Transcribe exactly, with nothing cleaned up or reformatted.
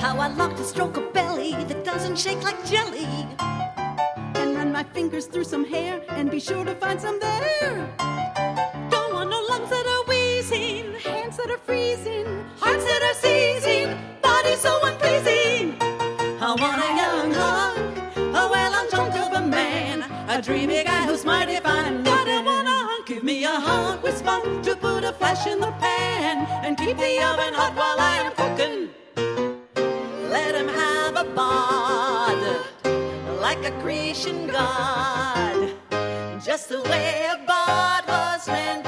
How I love to stroke a belly that doesn't shake like jelly, and run my fingers through some hair and be sure to find some there. Don't want no lungs that are wheezing, hands that are freezing, hearts that are seizing, body so unpleasing. I want a young hunk, a well-on chunk of a man, a dreamy guy who's mighty fine God, I looking. want a hunk. Give me a hunk with spunk to put a flash in the pan and keep the oven hot while I am cooking. Let him have a bod like a Grecian god, just the way a bod was meant